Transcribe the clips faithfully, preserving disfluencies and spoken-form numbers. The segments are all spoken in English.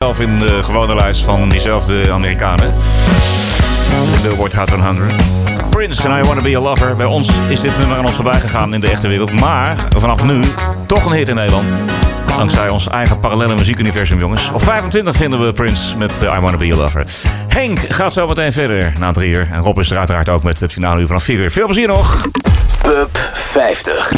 zichzelf in de gewone lijst van diezelfde Amerikanen. De Billboard Hot honderd. Prince en I Wanna Be A Lover. Bij ons is dit nummer aan ons voorbij gegaan in de echte wereld. Maar vanaf nu toch een hit in Nederland. Dankzij ons eigen parallele muziekuniversum, jongens. Op vijfentwintig vinden we Prince met uh, I Wanna Be A Lover. Henk gaat zo meteen verder na drie uur. En Rob is er uiteraard ook met het finale uur vanaf vier uur. Veel plezier nog. Pub vijftig.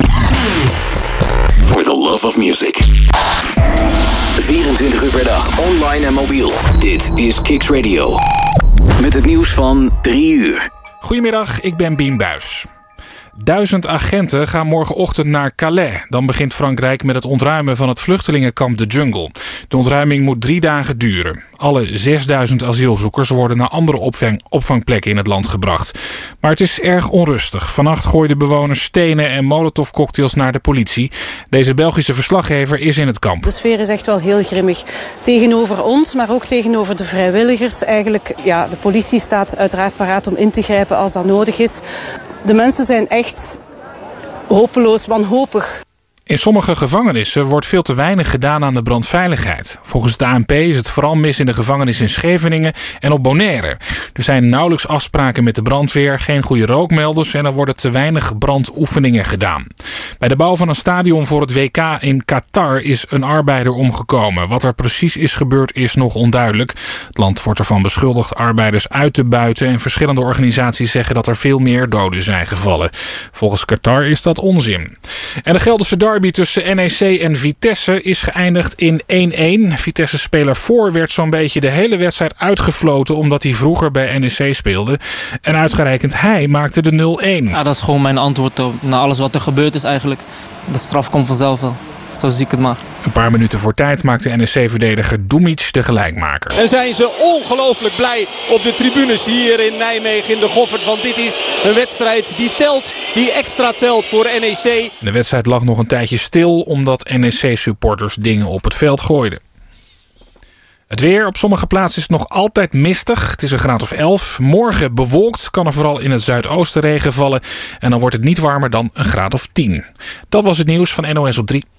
For the love of music. vierentwintig uur per dag, online en mobiel. Dit is Kicks Radio. Met het nieuws van drie uur. Goedemiddag, ik ben Bien Buijs. Duizend agenten gaan morgenochtend naar Calais. Dan begint Frankrijk met het ontruimen van het vluchtelingenkamp De Jungle. De ontruiming moet drie dagen duren. Alle zesduizend asielzoekers worden naar andere opvang, opvangplekken in het land gebracht. Maar het is erg onrustig. Vannacht gooiden bewoners stenen en molotovcocktails naar de politie. Deze Belgische verslaggever is in het kamp. De sfeer is echt wel heel grimmig. Tegenover ons, maar ook tegenover de vrijwilligers. Eigenlijk, ja, de politie staat uiteraard paraat om in te grijpen als dat nodig is. De mensen zijn echt hopeloos, wanhopig. In sommige gevangenissen wordt veel te weinig gedaan aan de brandveiligheid. Volgens de A N P is het vooral mis in de gevangenis in Scheveningen en op Bonaire. Er zijn nauwelijks afspraken met de brandweer, geen goede rookmelders en er worden te weinig brandoefeningen gedaan. Bij de bouw van een stadion voor het W K in Qatar is een arbeider omgekomen. Wat er precies is gebeurd is nog onduidelijk. Het land wordt ervan beschuldigd arbeiders uit te buiten en verschillende organisaties zeggen dat er veel meer doden zijn gevallen. Volgens Qatar is dat onzin. En de Gelderse derby tussen N E C en Vitesse is geëindigd in één-één. Vitesse-speler Voor werd zo'n beetje de hele wedstrijd uitgefloten omdat hij vroeger bij N E C speelde. En uitgerekend hij maakte de nul-één. Ja, dat is gewoon mijn antwoord op naar alles wat er gebeurd is eigenlijk. De straf komt vanzelf wel. Zo zie ik het maar. Een paar minuten voor tijd maakte N E C-verdediger Dumic de gelijkmaker. En zijn ze ongelooflijk blij op de tribunes hier in Nijmegen in de Goffert. Want dit is een wedstrijd die telt, die extra telt voor N E C. De wedstrijd lag nog een tijdje stil omdat N E C-supporters dingen op het veld gooiden. Het weer. Op sommige plaatsen is het nog altijd mistig. Het is een graad of elf. Morgen bewolkt, kan er vooral in het zuidoosten regen vallen. En dan wordt het niet warmer dan een graad of tien. Dat was het nieuws van N O S op drie.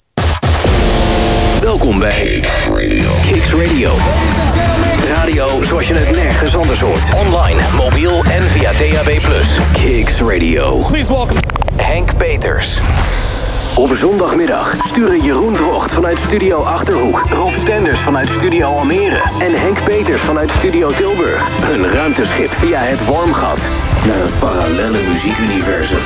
Welkom bij Kicks Radio. Radio zoals je het nergens anders hoort. Online, mobiel en via D A B plus. Kicks Radio. Please welcome Henk Peters. Op zondagmiddag sturen Jeroen Drocht vanuit Studio Achterhoek, Rob Stenders vanuit Studio Almere en Henk Peters vanuit Studio Tilburg hun ruimteschip via het Wormgat naar een parallelle muziekuniversum.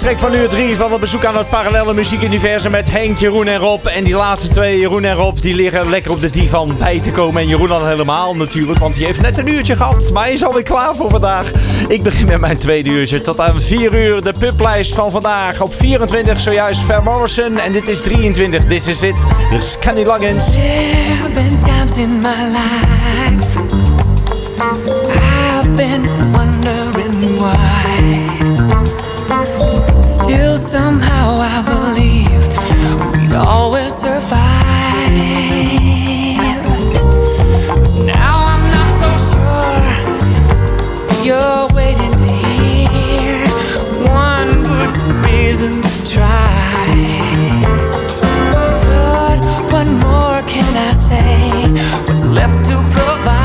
track van uur drie van het bezoek aan het parallele muziekuniversum met Henk, Jeroen en Rob. En die laatste twee, Jeroen en Rob, die liggen lekker op de divan bij te komen. En Jeroen al helemaal natuurlijk, want die heeft net een uurtje gehad. Maar hij is alweer klaar voor vandaag. Ik begin met mijn tweede uurtje. Tot aan vier uur de publijst van vandaag. Op vierentwintig zojuist Van Morrison. En dit is drieëntwintig, This Is It. Dit is Kenny Loggins. There have been times in my life I've been wondering why. Still somehow I believed we'd always survive. Now I'm not so sure you're waiting to hear one good reason to try. But what more can I say? What's left to provide?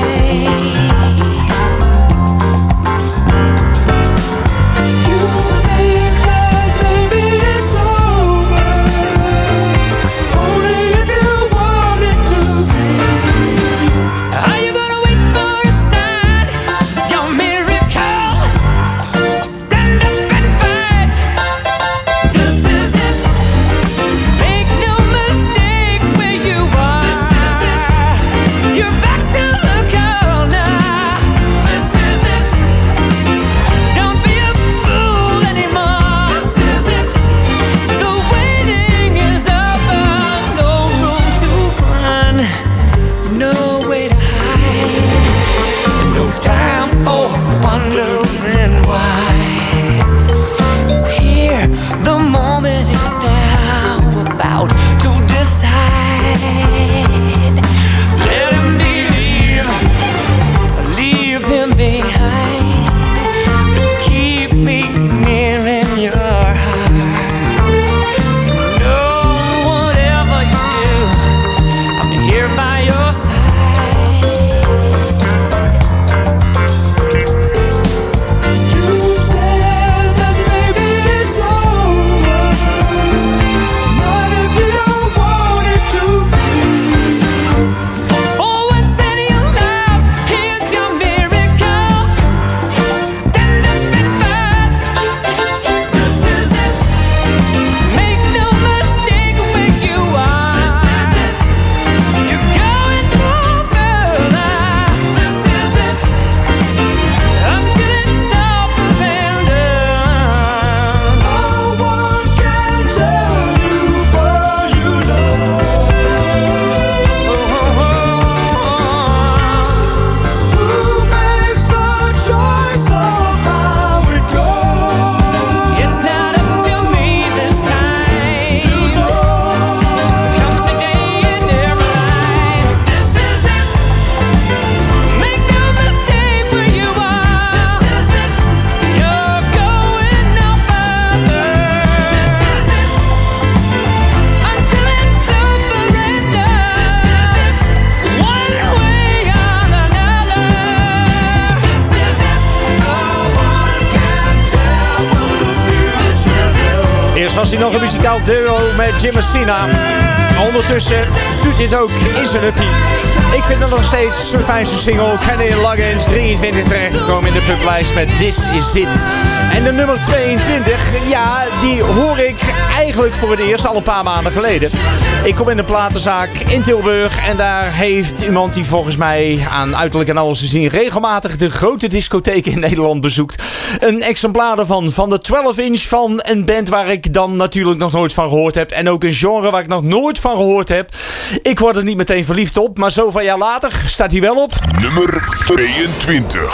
Was hij nog een muzikaal duo met Jim Messina. Ondertussen doet hij het ook in zijn uppie. Ik vind het nog steeds zijn fijnste single. Kenny Loggins, drieëntwintig terechtgekomen in de publijst met This Is It. En de nummer tweeëntwintig, ja, die hoor ik eigenlijk voor het eerst al een paar maanden geleden. Ik kom in een platenzaak in Tilburg en daar heeft iemand die volgens mij aan uiterlijk en alles te zien regelmatig de grote discotheken in Nederland bezoekt. Een exemplaar ervan, van de twaalf inch van een band waar ik dan natuurlijk nog nooit van gehoord heb. En ook een genre waar ik nog nooit van gehoord heb. Ik word er niet meteen verliefd op, maar zoveel jaar later staat hij wel op. Nummer tweeëntwintig.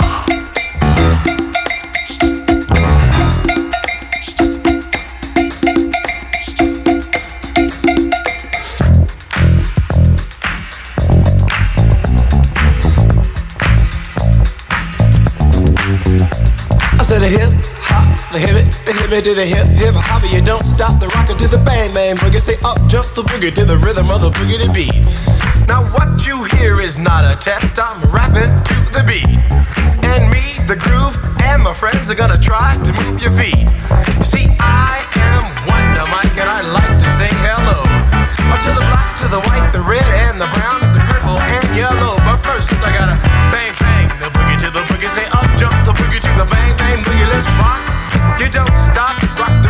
To the hip hop, the hip it, the hip it to the hip hip hop. You don't stop the rocker to the bang bang boogie. Say up jump the boogie to the rhythm of the boogie to beat. Now what you hear is not a test. I'm rapping to the beat, and me, the groove, and my friends are gonna try to move your feet. You see, I am Wonder Mike, and I like to sing hello to the black, to the white, the red, and the brown, the purple, and yellow. But first I gotta bang bang the boogie to the boogie. Say up jump the boogie to the bang bang boogie. Let's rock. You don't stop, rock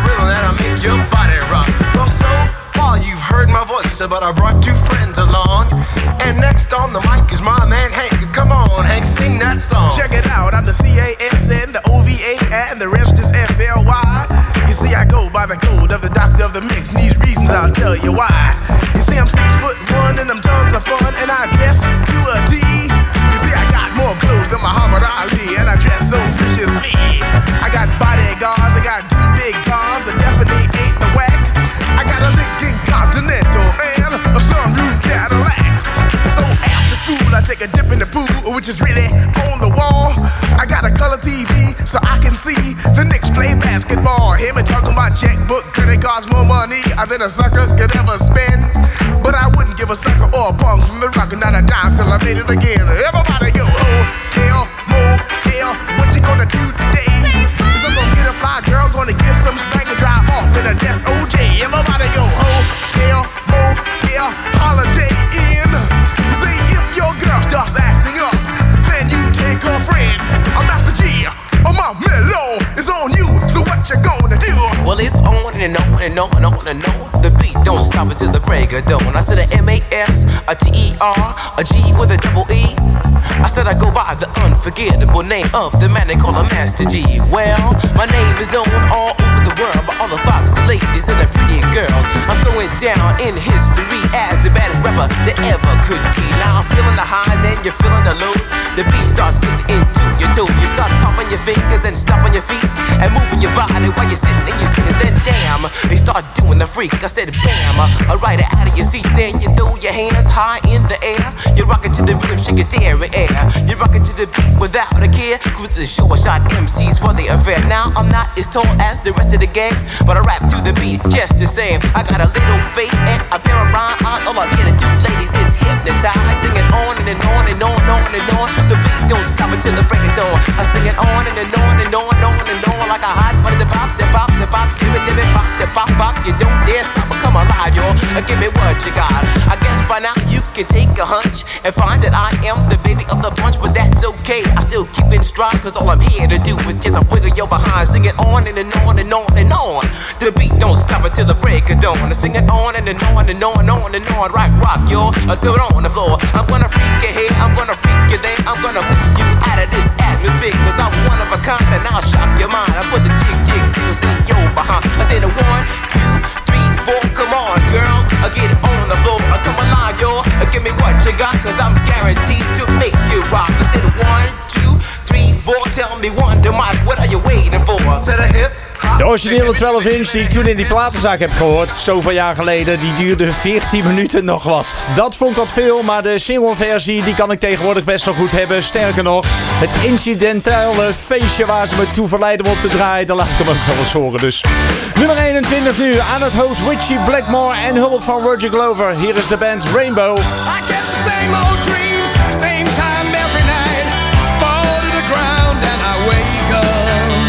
dancer, but I brought two friends along. And next on the mic is my man Hank. Come on, Hank, sing that song. Check it out, I'm the C A S N, the O V A, and the rest is F L Y. You see, I go by the code of the doctor of the mix, and these reasons I'll tell you why. You see, I'm six foot one, and I'm tons of fun, and I dress to a T. You see, I got more clothes than Muhammad Ali, and I dress so viciously. I got bodyguards, I got two big cars, I definitely ain't the whack. I got a Lincoln Continental and a sunroof Cadillac. So after school, I take a dip in the pool, which is really on the wall. I got a color T V so I can see the Knicks play basketball. Him and talking my checkbook, could it cost more money than a sucker could ever spend? But I wouldn't give a sucker or a punk from the rock, not a dime till I made it again. Everybody go, hotel, motel, what you gonna do today? Cause I'm gonna get a fly girl, gonna get some spank and drive off in a death O J. Everybody go, hotel, motel, holiday inn. See if your girl starts acting up, then you take her friend. I'm Master G, oh my mellow is on you, so what you gonna do? Well, it's on and on and on and on and on. The beat don't stop until the break of dawn. I said a M A S, a T E R, a G with a double E. I said I go by the unforgettable name of the man they call a Master G. Well, my name is known all over the world by all the foxy ladies and the pretty girls. I'm going down in history as the baddest rapper that ever could be. Now I'm feeling the highs and you're feeling the lows. The beat starts getting into your toe. You start popping your fingers and stomping your feet and moving your body while you're sitting and you're sitting. Then damn, you start doing the freak. I said bam, I ride it out of your seat. Then you throw your hands high in the air. You rock it to the rhythm, shake it dairy air. You rock it to the beat without a care. Cruise the show, I shot M Cs for the affair. Now I'm not as tall as the rest of the gang, but I rap to the beat just the same. I got a little face and a pair of rhyme eyes. All I'm here to do, ladies, is hypnotize. I sing it on and, and on and on and on and on. The beat don't stop until the break of dawn. I sing it on and, and on and on and on and on like a hot butter. The pop, the pop, the pop, give it, give it, pop, the pop, pop. You don't dare stop or come alive, y'all. Give me what you got. I guess by now you can take a hunch and find that I am the baby of the bunch, but that's okay. I still keep in stride, cause all I'm here to do is just a wiggle your behind. Sing it on and, and on and on and on. The beat don't stop until the break of dawn. I sing it on and, and on and on and on and on. Right, rock, y'all. I throw it on the floor. I'm gonna freak you here, I'm gonna freak you there. I'm gonna move you out of this atmosphere, cause I'm one of a kind and I'll shock your mind. I put the jig, jig, jiggles in your behind. I say the one, two, three, four. Come on, girls, I get it on the floor. I come alive, y'all. Give me what you got, cause I'm guaranteed to make you rock. I say the one, two, three, four. Tell me one, to Mike, what are you waiting for? To the hip. De originele twaalf inch die ik toen in die platenzaak heb gehoord, zoveel jaar geleden, die duurde veertien minuten nog wat. Dat vond ik wat veel, maar de singleversie die kan ik tegenwoordig best wel goed hebben. Sterker nog, het incidentele feestje waar ze me toe verleiden om op te draaien, daar laat ik hem ook wel eens horen. Dus nummer eenentwintig nu, aan het hoofd Richie Blackmore en hulp van Roger Glover. Hier is de band Rainbow. I get the same old dreams, same time every night. Fall to the ground and I wake up.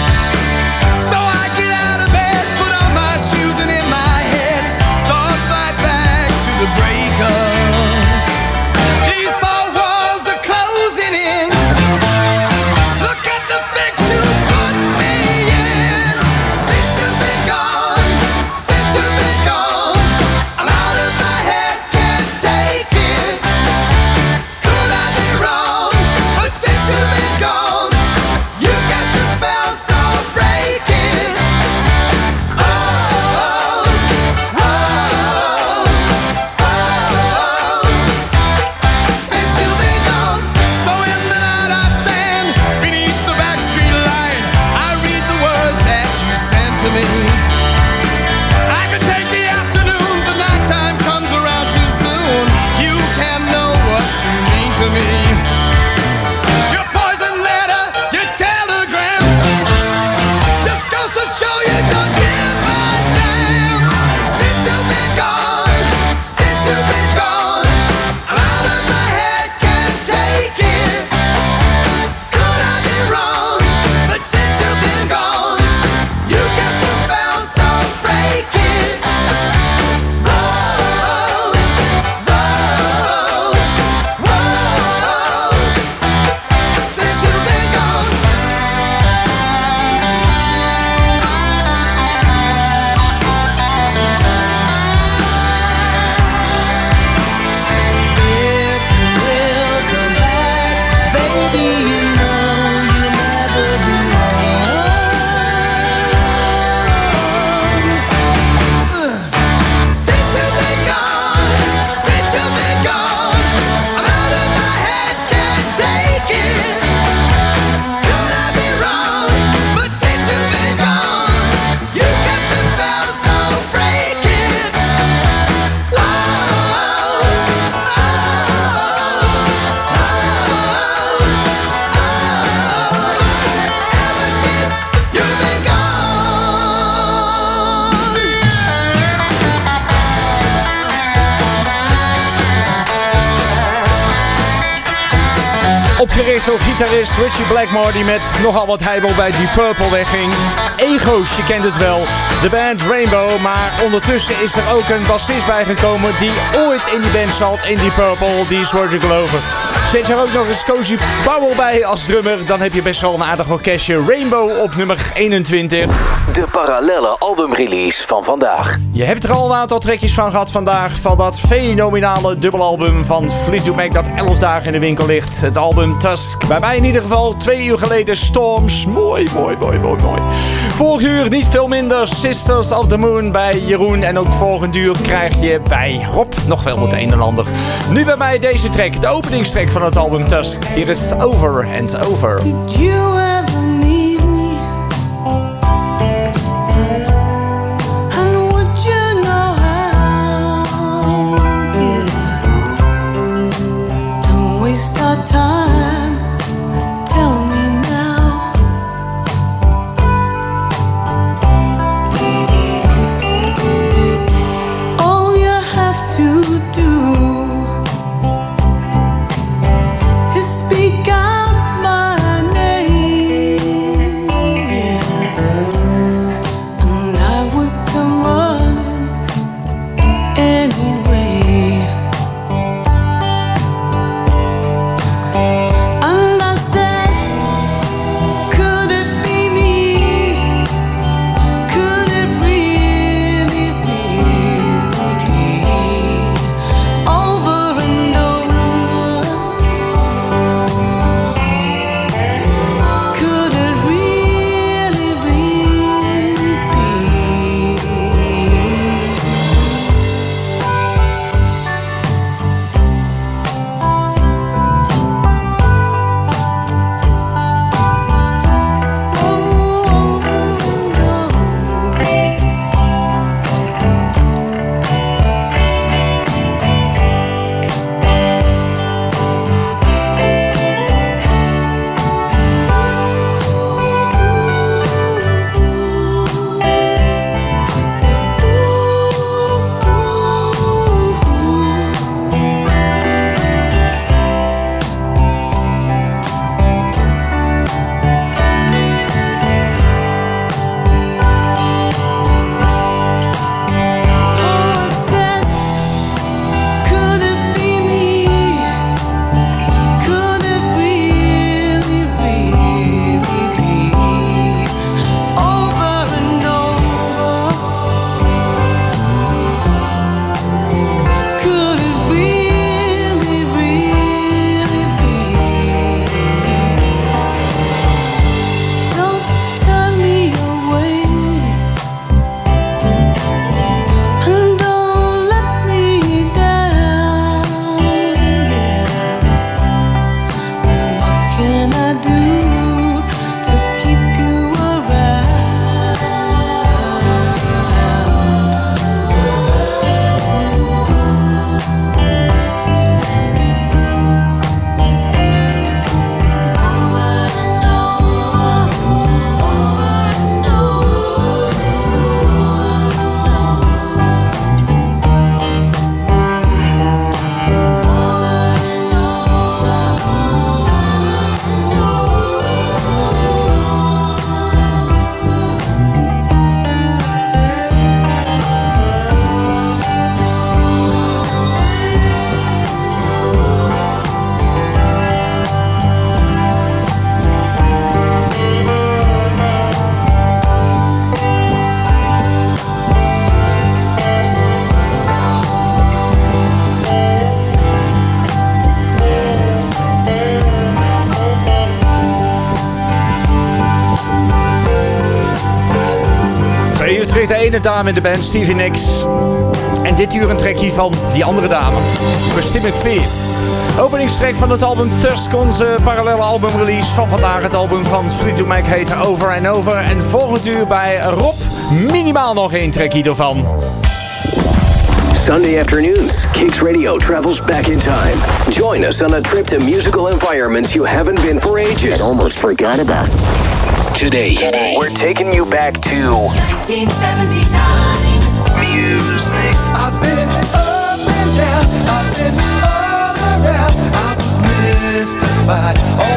The breakup. These four walls are closing in. Look at the fix you put me in. Since you've been gone, since you've been gone, I'm out of my head, can't take it. opgericht door gitarist Richie Blackmore, die met nogal wat heibel bij Deep Purple wegging. Ego's, je kent het wel. De band Rainbow, maar ondertussen is er ook een bassist bijgekomen die ooit in die band zat, in Deep Purple, die is voor te geloven. Zet je er ook nog eens Cozy Powell bij als drummer, dan heb je best wel een aardig orkestje. Rainbow op nummer eenentwintig. De parallelle albumrelease van vandaag. Je hebt er al een aantal trekjes van gehad vandaag, van dat fenomenale dubbelalbum van Fleetwood Mac dat elf dagen in de winkel ligt. Het album Tusk. Bij mij in ieder geval twee uur geleden Storms. Mooi, mooi, mooi, mooi, mooi. Vorig uur niet veel minder Sisters of the Moon bij Jeroen. En ook volgend uur krijg je bij Rob nog wel het een en ander. Nu bij mij deze track, de openingstrack van het album Tusk. Hier is Over and Over. Did you ever need me? And would you know how? Yeah. Don't waste our time. Tell me now. All you have to do is speak out my name, yeah. And I would come running anyway. And I said, could it be me? Could it really, really be? Over and over. Could it really, really be? I said, could it be me? Could it really, really be? Over and over. Could it really, really be? Don't turn me away. And don't let me down, yeah. What can I do to keep you Twee uur terug de ene dame in de band, Stevie Nicks. En dit uur een trackje van die andere dame, Christine McVie. Openingstrack van het album Tusk, onze parallele albumrelease van vandaag. Het album van Fleetwood Mac heet Over and Over. En volgend uur bij Rob minimaal nog één trackje ervan. Sunday afternoons, Kicks Radio travels back in time. Join us on a trip to musical environments you haven't been for ages and almost forgot about. Today, Today. we're taking you back to nineteen seventy-nine. Music. I've been up and down, I've been all around. I was mystified. Oh,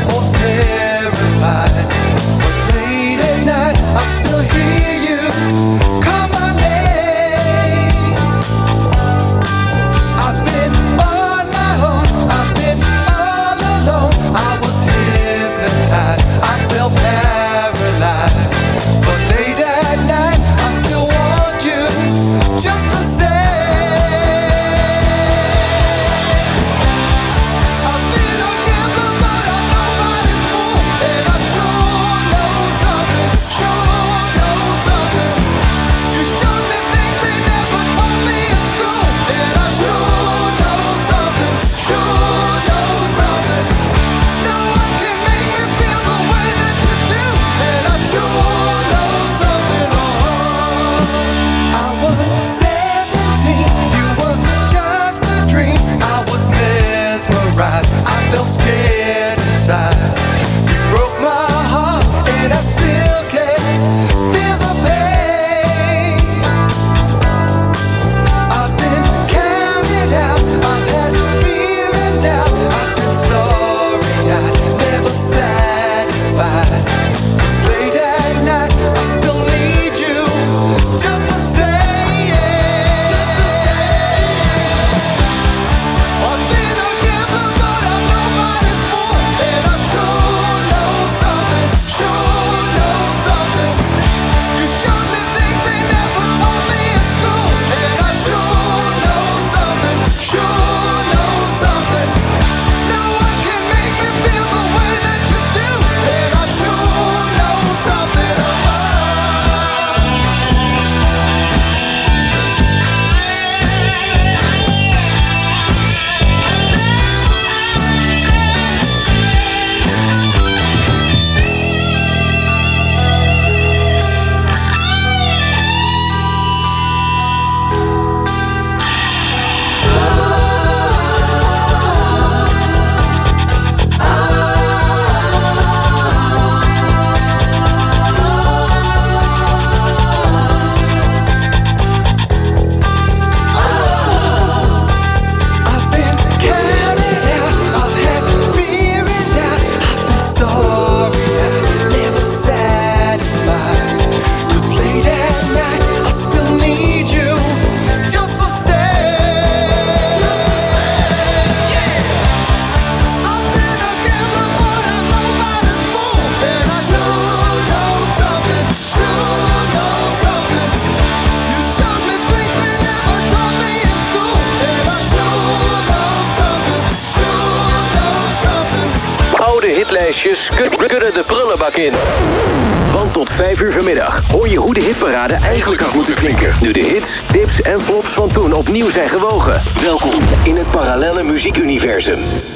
hitlijstjes kunnen de prullenbak in. Want tot vijf uur vanmiddag hoor je hoe de hitparade eigenlijk had moeten klinken. Nu de hits, tips en flops van toen opnieuw zijn gewogen. Welkom in het parallelle muziekuniversum.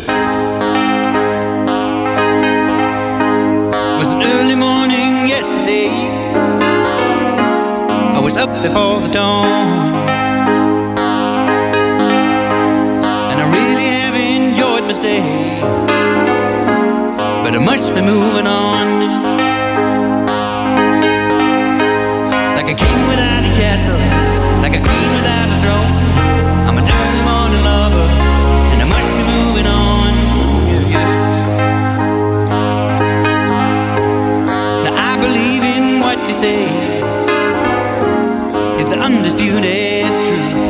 It was an early morning yesterday. I was up before the dawn. And I really have enjoyed my stay. But I must be moving on. Like a king without a castle, like a queen without a throne. I'm an early morning lover, and I must be moving on. Yeah, yeah. Now I believe in what you say is the undisputed truth.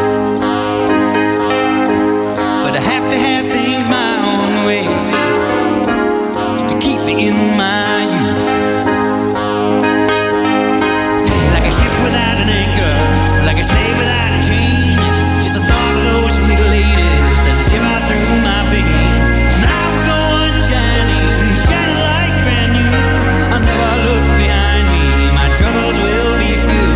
But I have to have things my own way to keep me in my youth. Like a ship without an anchor, like a slave without a chain. Just the thought of those sweet ladies as they shiver through my veins. And I will go on shining, shining like brand new. I'll never look behind me, my troubles will be few.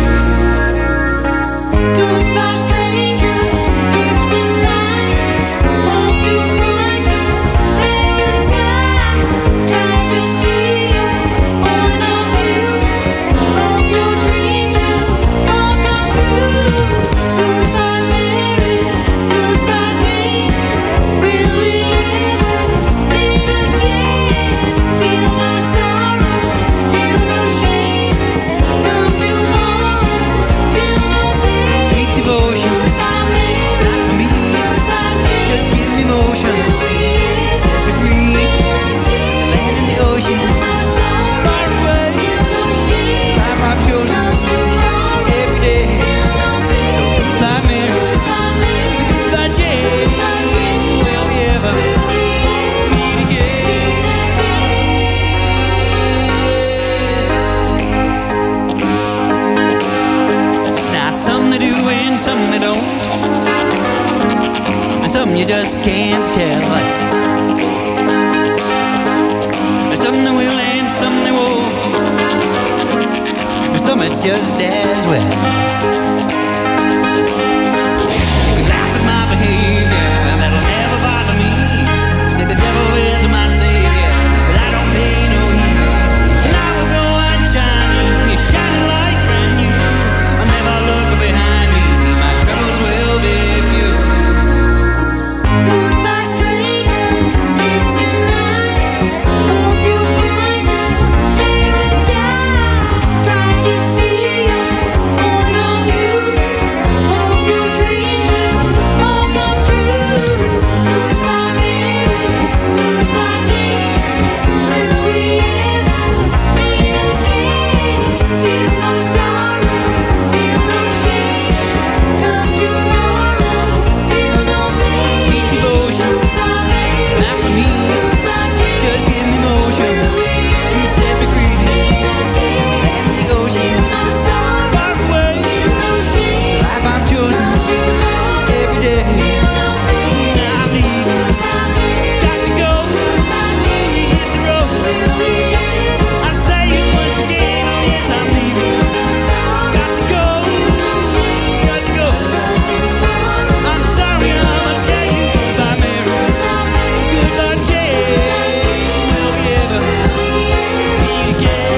Goodbye, stranger, it's been nice. Hope you find paradise. Glad to see you, all of you. Hope your dreams will all come true. Goodbye, Mary, goodbye, Jane. Will we ever meet again? Feel no sorrow, feel no shame. Come feel more, feel no pain. Sweet devotion, it's not for me. Just give me motion, set me free. The land and the ocean, far away. Life I've chosen every day. So goodbye, Mary, goodbye, Jane. Will we ever meet again? Now some they do and some they don't, and some you just can't tell. And some they will and some they won't, and some it's just as well. You can laugh at my behavior, that'll never bother me. Say the devil is my savior, but I don't pay no heed. And I will go out shining, you shining like brand new. I'll never look behind me, my troubles will be few. Goodbye, stranger, it's been nice. Hope you find paradise. Try to see you, all of you. Hope your dreams will all come true. Goodbye, Mary, goodbye, Jane. Will we ever meet again? Feel no sorrow, feel no shame. Come tomorrow, feel no pain. Sweet devotion, not for me. Just give me motion, you set me free. Land the ocean, far away. The life I've chosen every day. Now I'm leaving, got to go. Hit the road. I say it once again, yes I'm leaving. Got to go, got to go. I'm sorry I must tell you goodbye, Mary. Goodbye, Jane. Will we ever meet again?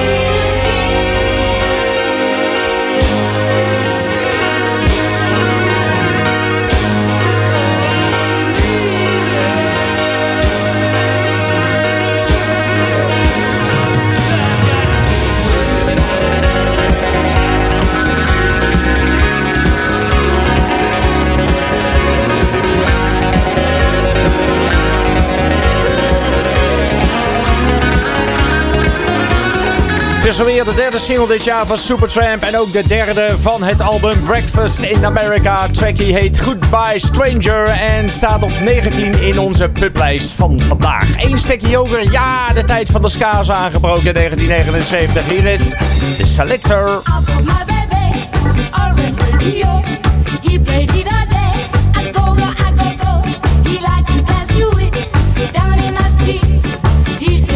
Het is alweer de derde single dit jaar van Supertramp en ook de derde van het album Breakfast in America. Trackie heet Goodbye Stranger en staat op negentien in onze publijst van vandaag. Eén stekje hoger, ja, de tijd van de ska is aangebroken in negentien negenenzeventig. Hier is The Selector. He played it all day. I go go, I go go. He like to dance to it down in the streets. He's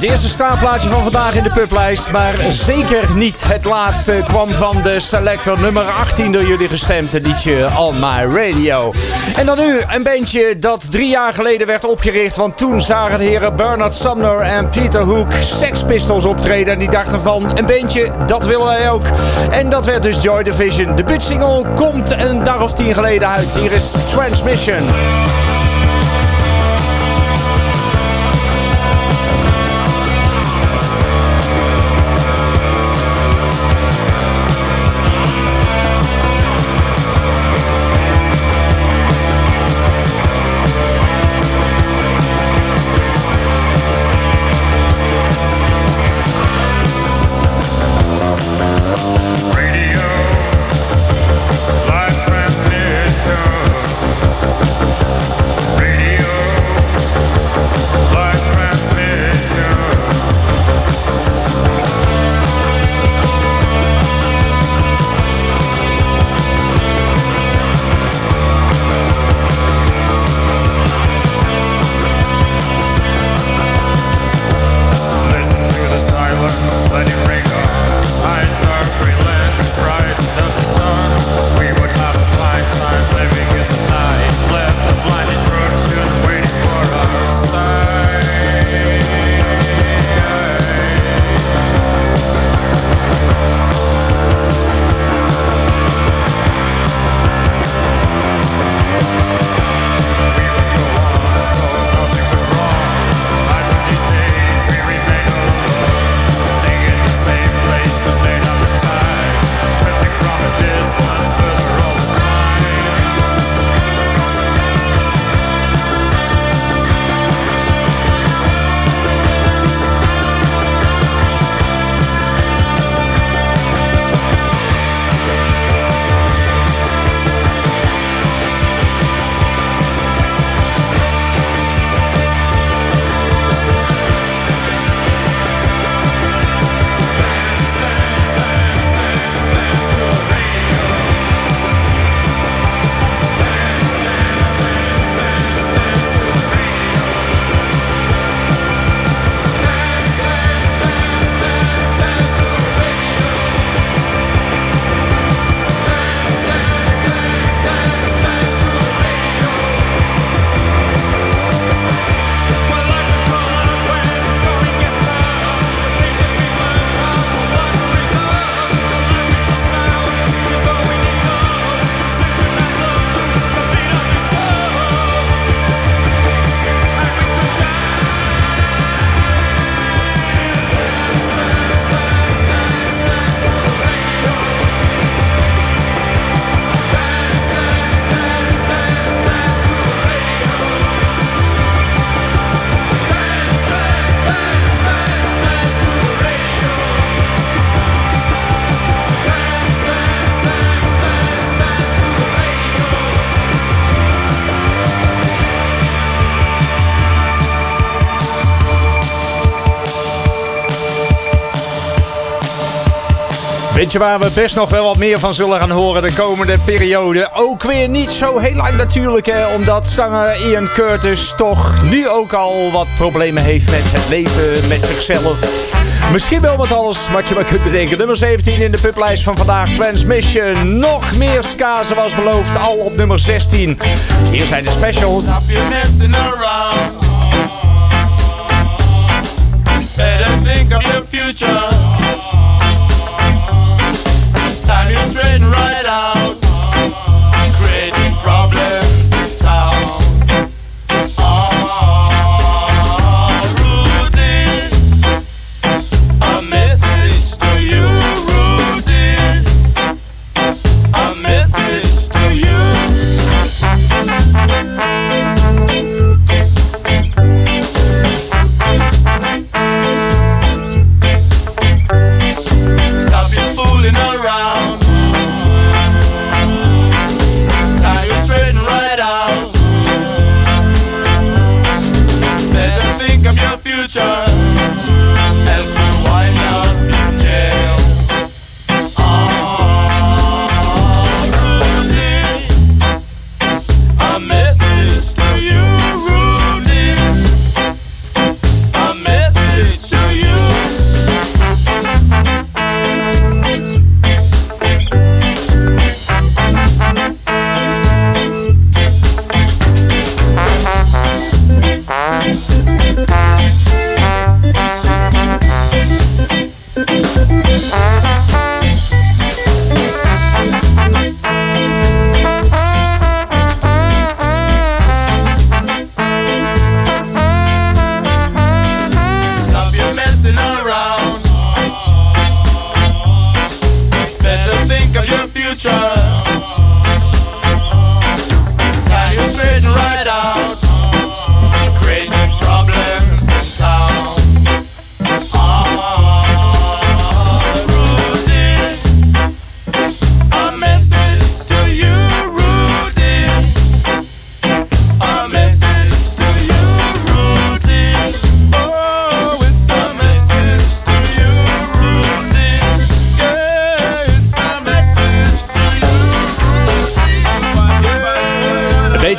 Het eerste staartplaatje van vandaag in de publijst, maar zeker niet het laatste, kwam van de selector nummer achttien door jullie gestemd, het liedje On My Radio. En dan nu een bandje dat drie jaar geleden werd opgericht, want toen zagen de heren Bernard Sumner en Peter Hook Sex Pistols optreden en die dachten van een bandje, dat willen wij ook. En dat werd dus Joy Division. De debuutsingle komt een dag of tien geleden uit. Hier is Transmission. Eentje waar we best nog wel wat meer van zullen gaan horen de komende periode. Ook weer niet zo heel lang natuurlijk, hè, omdat zanger Ian Curtis toch nu ook al wat problemen heeft met het leven, met zichzelf. Misschien wel met alles wat je maar kunt bedenken. Nummer zeventien in de publijst van vandaag, Transmission. Nog meer ska zoals beloofd, al op nummer zestien. Hier zijn de specials. Stop your messing around. Better think of your future. Time is straighten right out. Creating problems in town. Oh, routine. A message to you, routine. A message to you.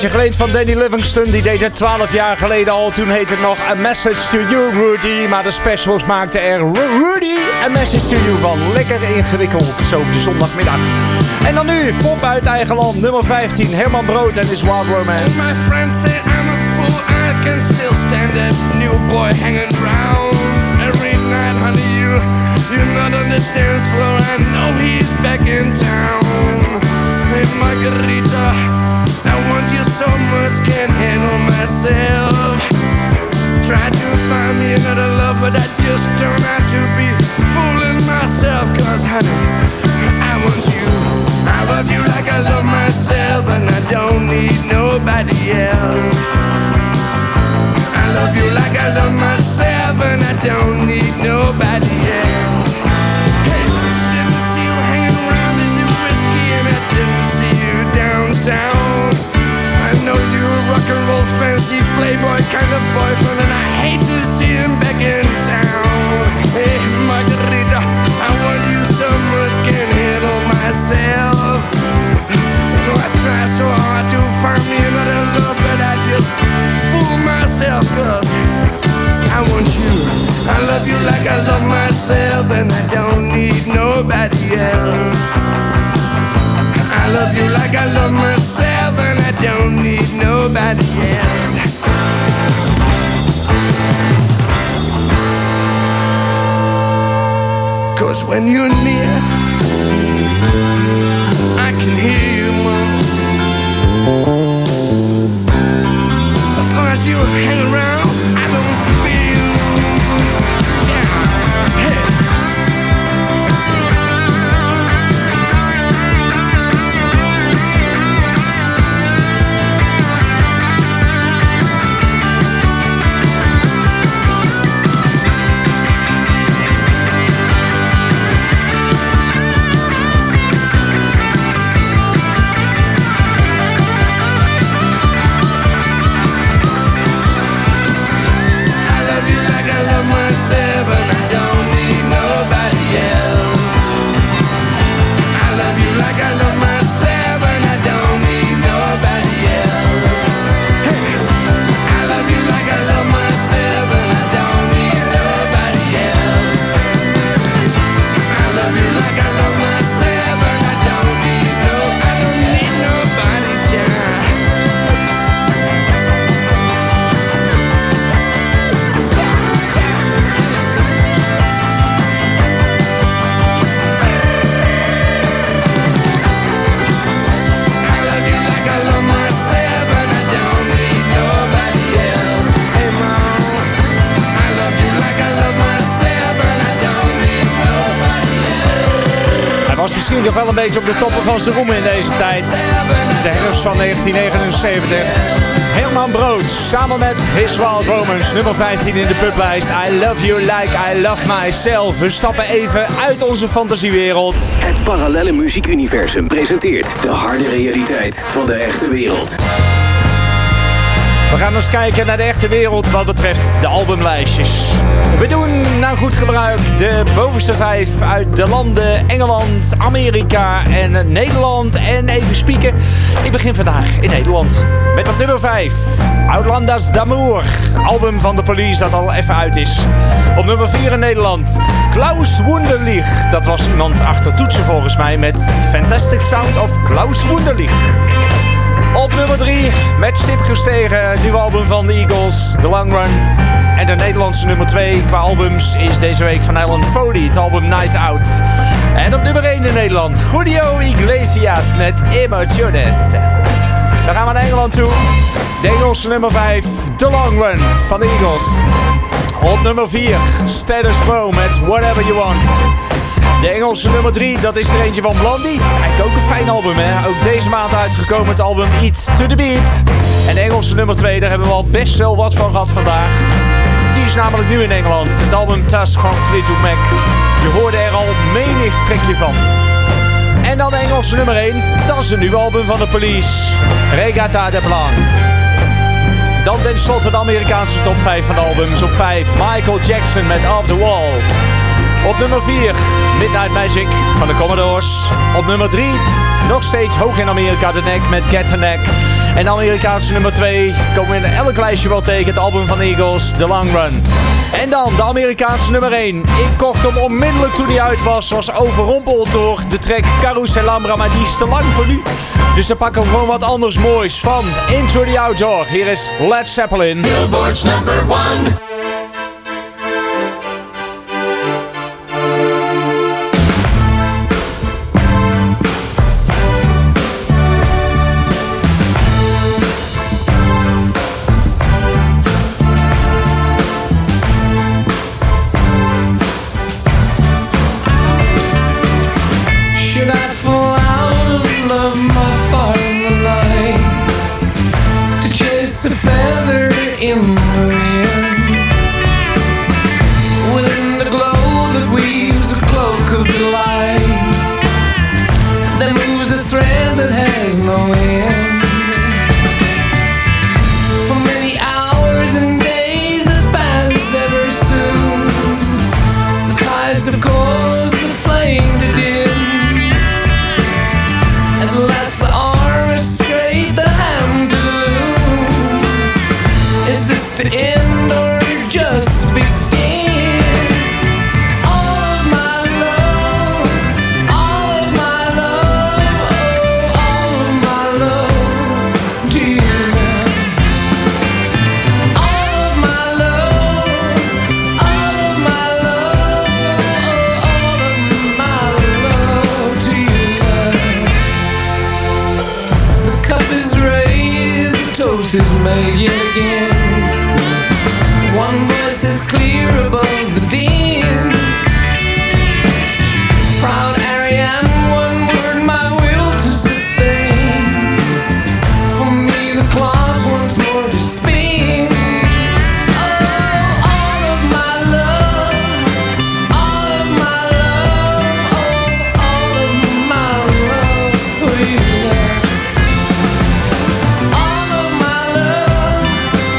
beetje geleend van Danny Livingston. Die deed het twaalf jaar geleden al. Toen heette het nog A Message to You, Rudy. Maar de specials maakten er Rudy A Message to You van. Lekker ingewikkeld, zo op de zondagmiddag. En dan nu, pop uit eigen land, nummer vijftien. Herman Brood en his Wild Romance. My friends say I'm a fool, I can still stand that new boy hanging round. Every night, honey, you, you're not on the dance floor. I know he's back in town. Hey, Margarita, I want you so much, can't handle myself. Try to find me another love, but I just turned out to be fooling myself. Cause, honey, I want you. I love you like I love myself, and I don't need nobody else. I love you like I love myself, and I don't need nobody else. Hey, didn't see you hanging around in your whiskey, and I didn't see you downtown. I know you're a rock and roll fancy playboy kind of boyfriend, and I hate to see him back in town. Hey, Margarita, I want you so much, can't handle myself. No, I try so hard to find me another love, but I just fool myself. Cause I want you, I love you like I love myself, and I don't need nobody else. I love you like I love myself, and I don't need nobody else. Cause when you're near, I can hear you, Mom. As long as you hang around, I don't feel. Yeah. Hey. Misschien nog wel een beetje op de toppen van zijn roem in deze tijd. De herfst van negentien negenenzeventig. Herman Brood samen met His Wild Romance, nummer vijftien in de publijst. I love you like I love myself. We stappen even uit onze fantasiewereld. Het parallelle muziekuniversum presenteert de harde realiteit van de echte wereld. We gaan eens kijken naar de echte wereld wat betreft de albumlijstjes. We doen naar goed gebruik de bovenste vijf uit de landen Engeland, Amerika en Nederland. En even spieken, ik begin vandaag in Nederland. Met op nummer vijf, Outlanders d'Amour. Album van de Police dat al even uit is. Op nummer vier in Nederland, Klaus Wunderlich. Dat was iemand achter toetsen volgens mij met Fantastic Sound of Klaus Wunderlich. Op nummer drie, met stip gestegen, nieuw album van de Eagles, The Long Run. En de Nederlandse nummer twee qua albums is deze week van Alan Foley, het album Night Out. En op nummer één in Nederland, Julio Iglesias met Emociones. Dan gaan we naar Engeland toe. De Engelse nummer vijf, The Long Run van de Eagles. Op nummer vier, Status Quo met Whatever You Want. De Engelse nummer drie, dat is er eentje van Blondie. Eigenlijk ook een fijn album, hè. Ook deze maand uitgekomen het album Eat to the Beat. En de Engelse nummer twee, daar hebben we al best wel wat van gehad vandaag. Die is namelijk nu in Engeland. Het album Tusk van Fleetwood Mac. Je hoorde er al menig trekje van. En dan de Engelse nummer één, dat is een nieuw album van de Police. Regatta de Blanc. Dan tenslotte de Amerikaanse top vijf van de albums. Op vijf, Michael Jackson met Off the Wall. Op nummer vier, Midnight Magic van de Commodores. Op nummer drie, nog steeds hoog in Amerika de nek met Get the Neck. En de Amerikaanse nummer twee komen we in elk lijstje wel tegen. Het album van Eagles, The Long Run. En dan de Amerikaanse nummer één. Ik kocht hem onmiddellijk toen hij uit was. Was overrompeld door de track Carouselambra, maar die is te lang voor nu. Dus dan pakken we gewoon wat anders moois van Into the Outdoor. Hier is Led Zeppelin. Billboard's number one. Should I fall out of love, my far in the night, to chase a feather in the wind, within the glow that weaves a cloak of delight, that moves a thread that has no end, for many hours and days that pass ever soon, the tides of course that flamed it in. At last the arm is straight, the hand to the loom. Is this the end or just begin? All of my love, all of my love, oh, all of my love to you. All of my love, all of my love, oh, all of my love to you. The cup is raised, the toast is made yet again. One voice is clear above the din. Proud Ariane, one word my will to sustain. For me the claws once more to spin. Oh, all of my love, all of my love, oh, all of my love for you. All of my love,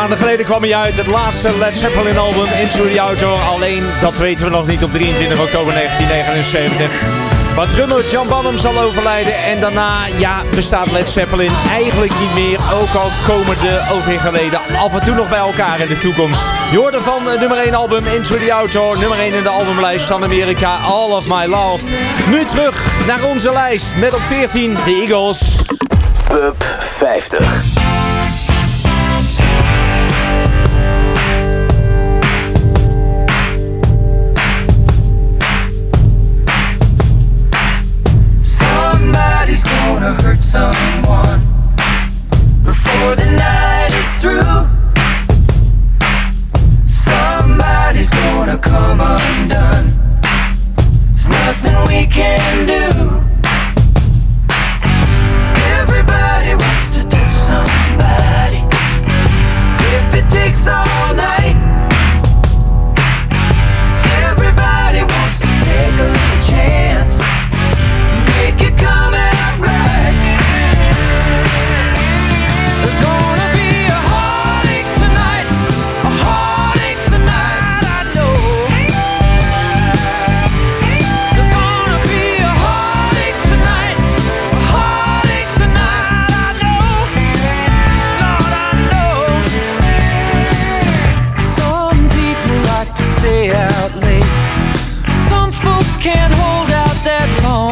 maanden geleden kwam hij uit. Het laatste Led Zeppelin album, Into the Outdoor. Alleen, dat weten we nog niet, op drieëntwintig oktober negentien negenenzeventig. Maar drummer John Bonham zal overlijden. En daarna, ja, bestaat Led Zeppelin eigenlijk niet meer. Ook al komen de overige leden af en toe nog bij elkaar in de toekomst. Je hoorde van uh, nummer één album Into the Outdoor. Nummer één in de albumlijst van Amerika, All of My Love. Nu terug naar onze lijst met op veertien de Eagles. Pub vijftig. Somebody's gonna hurt someone before the night is through. Somebody's gonna come undone. There's nothing we can do. Everybody wants to touch somebody. If it takes all night, everybody wants to take a little chance. Make it come out right. There's gonna be a heartache tonight, a heartache tonight, I know. There's gonna be a heartache tonight, a heartache tonight, I know. Lord, I know. Some people like to stay out late. Some folks can't hold out that long.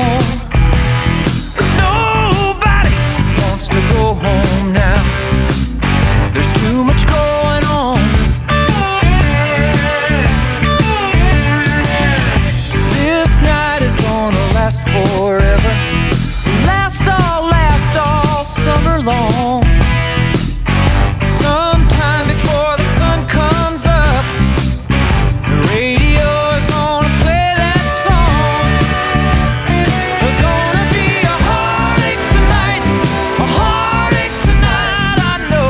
To go home now. There's too much going on. This night is gonna last forever. Last all, last all summer long. Sometime before the sun comes up, the radio is gonna play that song. There's gonna be a heartache tonight, a heartache tonight, I know.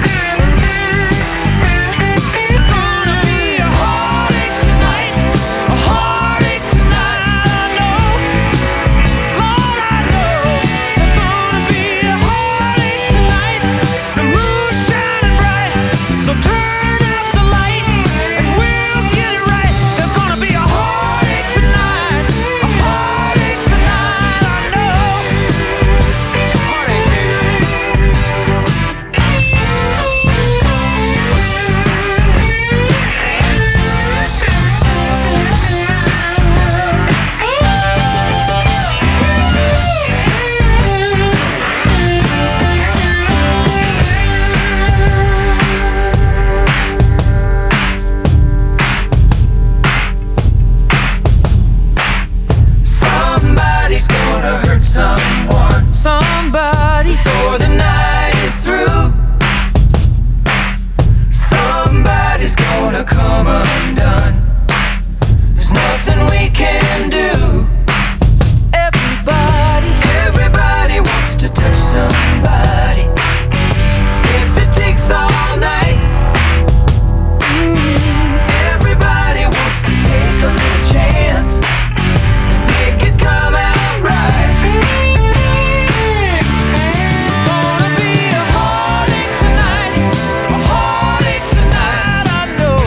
There's gonna be a heartache tonight, a heartache tonight, I know. Lord, I know. There's gonna be a heartache tonight. The moon's shining bright, so turn out the light and we'll get it right. There's gonna be a heartache tonight, a heartache tonight, I know. Heartache, somebody's gonna hurt someone. Somebody before the night is through. Somebody's gonna come undone. There's nothing we can do. Everybody, everybody wants to touch somebody. If it takes all night, everybody wants to take a little chance and make it come out right. There's gonna be a heartache tonight, a heartache tonight, I know.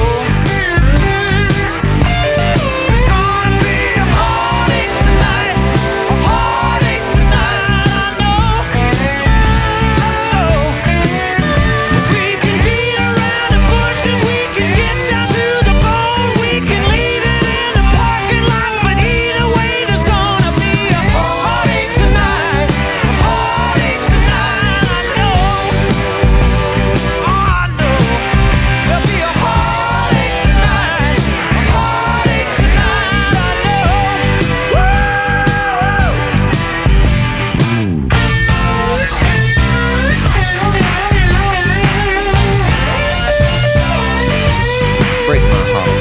There's gonna be a heartache tonight, a heartache tonight, I know. Let's go. We can beat around the bushes, we can get down to the bone, we can leave it in the parking lot, but either way there's gonna be a heartache tonight, a heartache tonight, I know. Oh, I know. There'll be a heartache tonight, a heartache tonight, I know. Woo! Break my heart.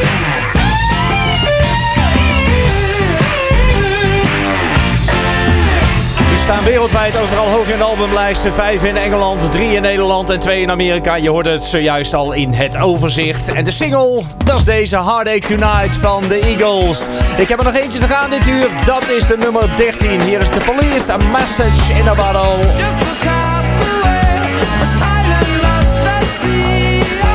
Die staan wereldwijd overal hoog in de albumlijsten. Vijf in Engeland, drie in Nederland en twee in Amerika. Je hoorde het zojuist al in het overzicht. En de single, dat is deze Heartache Tonight van de Eagles. Ik heb er nog eentje te gaan dit uur. Dat is de nummer dertien. Hier is The Police, A Message in a Bottle. Just across the way, an island lost at sea.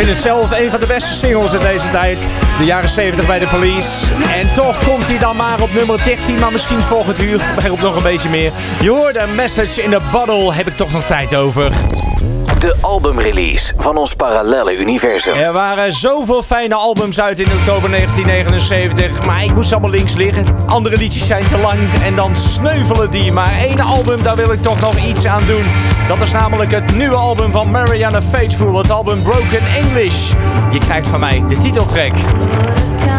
het zelf een van de beste singles in deze tijd. De jaren zeventig bij de Police. En toch komt hij dan maar op nummer dertien. Maar misschien volgend uur op nog een beetje meer. Je hoorde een Message in a Bottle. Heb ik toch nog tijd over. De albumrelease van ons parallelle universum. Er waren zoveel fijne albums uit in oktober negentien negenenzeventig. Maar ik moest allemaal links liggen. Andere liedjes zijn te lang en dan sneuvelen die. Maar één album, daar wil ik toch nog iets aan doen. Dat is namelijk het nieuwe album van Marianne Faithfull. Het album Broken English. Je krijgt van mij de titeltrack. Come